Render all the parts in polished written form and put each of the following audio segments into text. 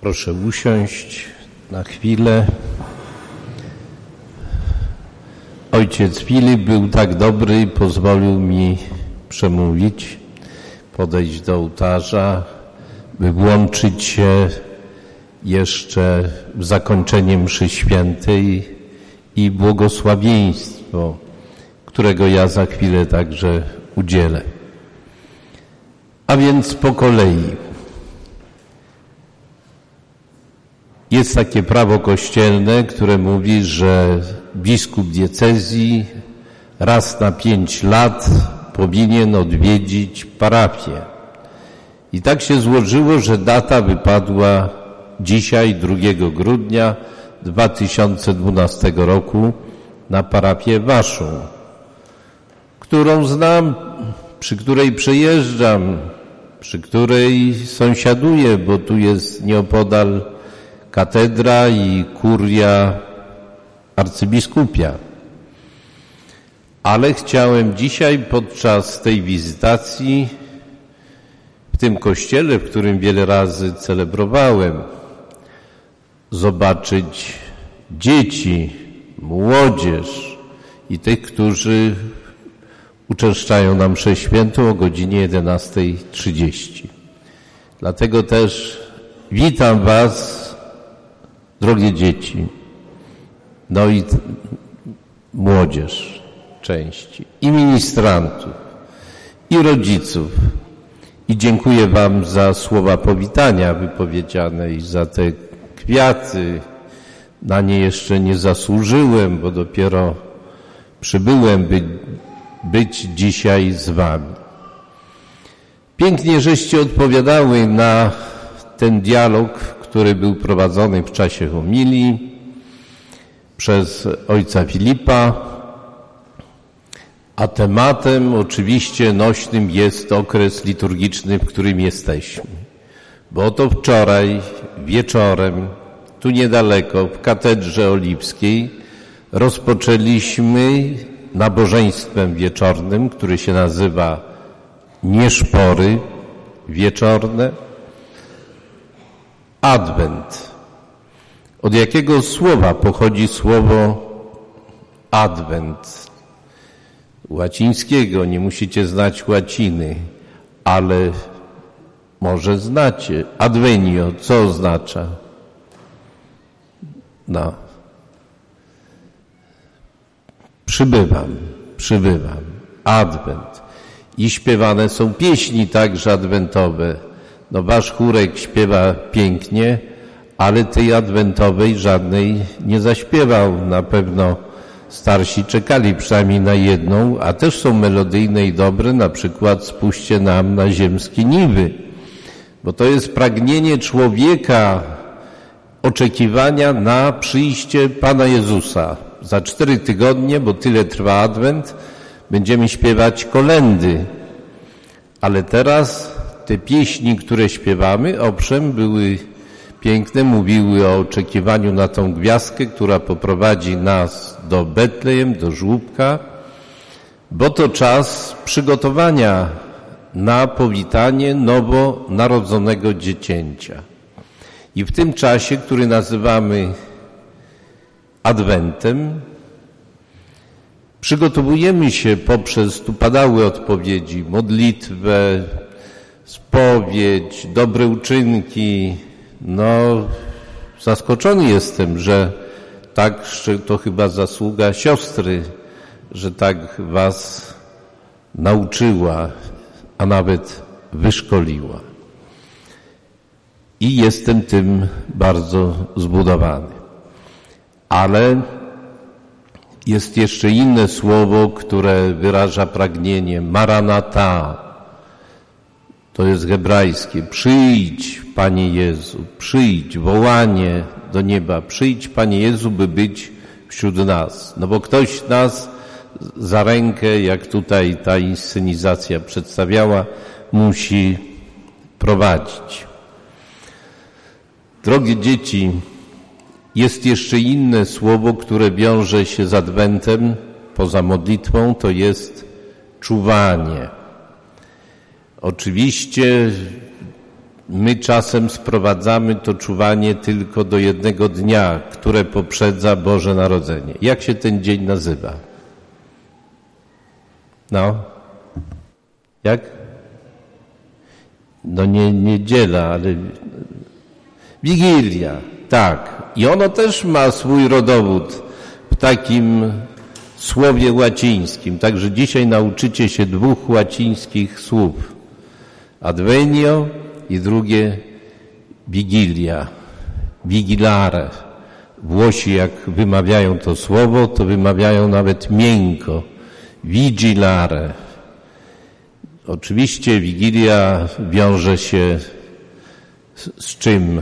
Proszę usiąść na chwilę. Ojciec Filip był tak dobry i pozwolił mi przemówić, podejść do ołtarza, by włączyć się jeszcze w zakończenie mszy świętej i błogosławieństwo, którego ja za chwilę także udzielę. A więc po kolei. Jest takie prawo kościelne, które mówi, że biskup diecezji raz na 5 lat powinien odwiedzić parafię. I tak się złożyło, że data wypadła dzisiaj, 2 grudnia 2012 roku, na parafię waszą, którą znam, przy której przejeżdżam, przy której sąsiaduję, bo tu jest nieopodal katedra i kuria arcybiskupia. Ale chciałem dzisiaj podczas tej wizytacji w tym kościele, w którym wiele razy celebrowałem, zobaczyć dzieci, młodzież i tych, którzy uczęszczają na mszę świętą o godzinie 11:30. Dlatego też witam was, drogie dzieci, no i młodzież części, i ministrantów, i rodziców. I dziękuję wam za słowa powitania wypowiedziane i za te kwiaty. Na nie jeszcze nie zasłużyłem, bo dopiero przybyłem, by być dzisiaj z wami. Pięknie żeście odpowiadały na ten dialog, który był prowadzony w czasie homilii przez ojca Filipa, a tematem oczywiście nośnym jest okres liturgiczny, w którym jesteśmy. Bo oto wczoraj wieczorem, tu niedaleko, w Katedrze Oliwskiej, rozpoczęliśmy nabożeństwem wieczornym, który się nazywa Nieszpory wieczorne, Adwent. Od jakiego słowa pochodzi słowo Adwent? Łacińskiego, nie musicie znać łaciny, ale może znacie. Advenio, co oznacza? No. Przybywam. Adwent. I śpiewane są pieśni także adwentowe. No wasz chórek śpiewa pięknie, ale tej adwentowej żadnej nie zaśpiewał. Na pewno starsi czekali przynajmniej na jedną, a też są melodyjne i dobre, na przykład Spuśćcie nam na ziemskie niwy. Bo to jest pragnienie człowieka, oczekiwania na przyjście Pana Jezusa. Za 4 tygodnie, bo tyle trwa Adwent, będziemy śpiewać kolędy. Ale teraz te pieśni, które śpiewamy, owszem, były piękne, mówiły o oczekiwaniu na tą gwiazdkę, która poprowadzi nas do Betlejem, do żłóbka, bo to czas przygotowania na powitanie nowonarodzonego dziecięcia. I w tym czasie, który nazywamy Adwentem, przygotowujemy się poprzez, tu padały odpowiedzi, modlitwę, spowiedź, dobre uczynki. No, zaskoczony jestem, że tak, to chyba zasługa siostry, że tak was nauczyła, a nawet wyszkoliła. I jestem tym bardzo zbudowany. Ale jest jeszcze inne słowo, które wyraża pragnienie. Maranata. To jest hebrajskie. Przyjdź, Panie Jezu, przyjdź, wołanie do nieba. Przyjdź, Panie Jezu, by być wśród nas. No bo ktoś nas za rękę, jak tutaj ta inscenizacja przedstawiała, musi prowadzić. Drogie dzieci, jest jeszcze inne słowo, które wiąże się z Adwentem, poza modlitwą, to jest czuwanie. Oczywiście My czasem sprowadzamy to czuwanie tylko do jednego dnia, które poprzedza Boże Narodzenie. Jak się ten dzień nazywa? No? Jak? No nie niedziela, ale Wigilia. Tak. I ono też ma swój rodowód w takim słowie łacińskim. Także dzisiaj nauczycie się 2 łacińskich słów. Advenio i drugie Vigilia. Vigilare. Włosi jak wymawiają to słowo, to wymawiają nawet miękko. Vigilare. Oczywiście Wigilia wiąże się z czym?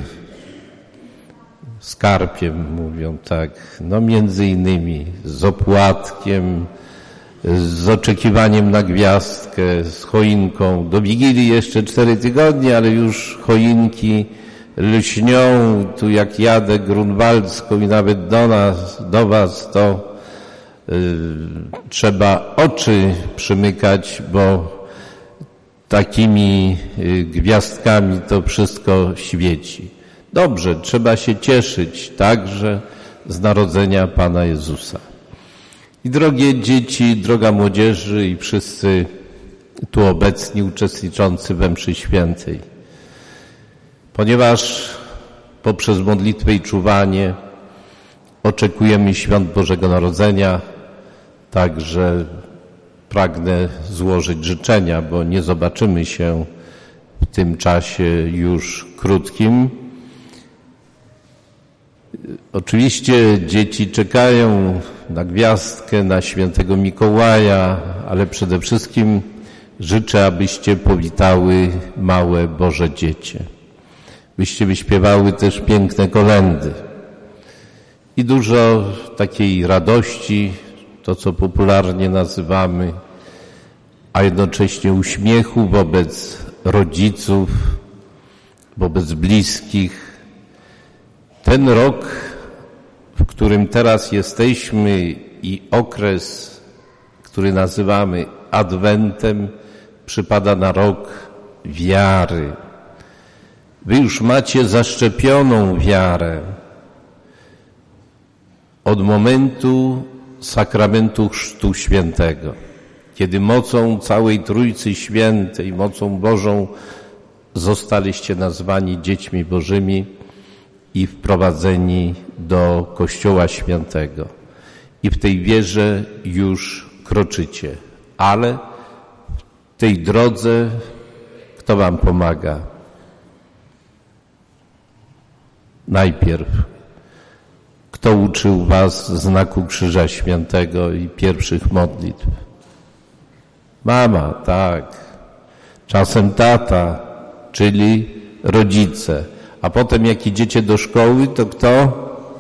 Z karpiem, mówią tak. No między innymi z opłatkiem, z oczekiwaniem na gwiazdkę, z choinką. Do Wigilii jeszcze 4 tygodnie, ale już choinki lśnią. Tu jak jadę Grunwaldzką i nawet do was, to trzeba oczy przymykać, bo takimi gwiazdkami to wszystko świeci. Dobrze, trzeba się cieszyć także z narodzenia Pana Jezusa. I drogie dzieci, droga młodzieży i wszyscy tu obecni uczestniczący we mszy świętej. Ponieważ poprzez modlitwę i czuwanie oczekujemy świąt Bożego Narodzenia, także pragnę złożyć życzenia, bo nie zobaczymy się w tym czasie już krótkim. Oczywiście dzieci czekają na gwiazdkę, na świętego Mikołaja, ale przede wszystkim życzę, abyście powitały małe Boże dziecię. Byście wyśpiewały też piękne kolędy i dużo takiej radości, to co popularnie nazywamy, a jednocześnie uśmiechu wobec rodziców, wobec bliskich. Ten rok, w którym teraz jesteśmy i okres, który nazywamy Adwentem, przypada na rok wiary. Wy już macie zaszczepioną wiarę od momentu sakramentu Chrztu Świętego, kiedy mocą całej Trójcy Świętej, mocą Bożą zostaliście nazwani dziećmi Bożymi i wprowadzeni do Kościoła Świętego. I w tej wierze już kroczycie. Ale w tej drodze kto wam pomaga? Najpierw kto uczył was znaku Krzyża Świętego i pierwszych modlitw? Mama, tak. Czasem tata, czyli rodzice. A potem jak idziecie do szkoły, to kto?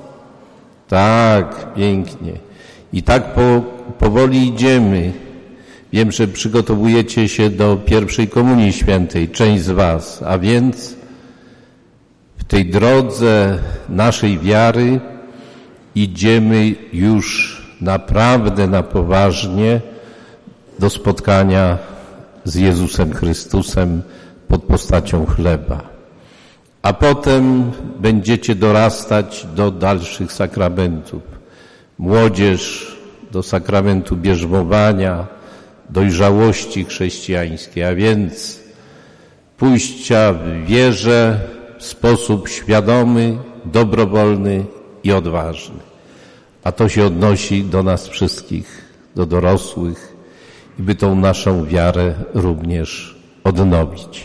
Tak, pięknie. I tak powoli idziemy. Wiem, że przygotowujecie się do pierwszej Komunii Świętej, część z was. A więc w tej drodze naszej wiary idziemy już naprawdę na poważnie do spotkania z Jezusem Chrystusem pod postacią chleba. A potem będziecie dorastać do dalszych sakramentów. Młodzież do sakramentu bierzmowania, dojrzałości chrześcijańskiej, a więc pójścia w wierze w sposób świadomy, dobrowolny i odważny. A to się odnosi do nas wszystkich, do dorosłych, i by tą naszą wiarę również odnowić.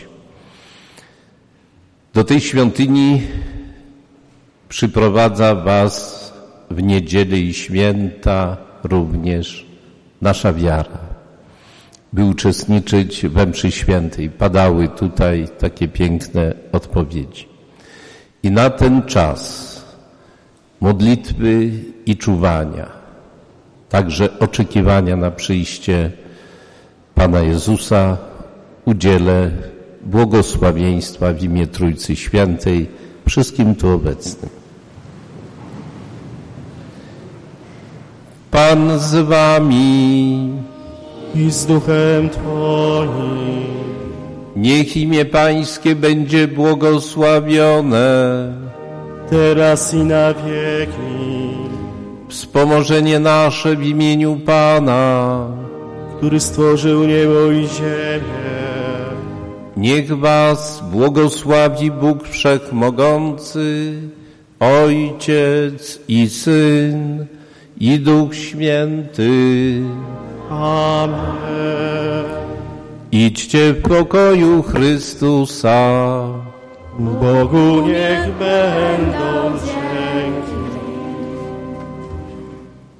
Do tej świątyni przyprowadza was w niedzielę i święta również nasza wiara, by uczestniczyć we mszy świętej. Padały tutaj takie piękne odpowiedzi. I na ten czas modlitwy i czuwania, także oczekiwania na przyjście Pana Jezusa, udzielę błogosławieństwa w imię Trójcy Świętej wszystkim tu obecnym. Pan z wami i z duchem Twoim. Niech imię Pańskie będzie błogosławione. Teraz i na wieki. Wspomożenie nasze w imieniu Pana, Który stworzył niebo i ziemię. niech was błogosławi Bóg Wszechmogący, Ojciec i Syn i Duch Święty. Amen. Idźcie w pokoju Chrystusa. Bogu niech będą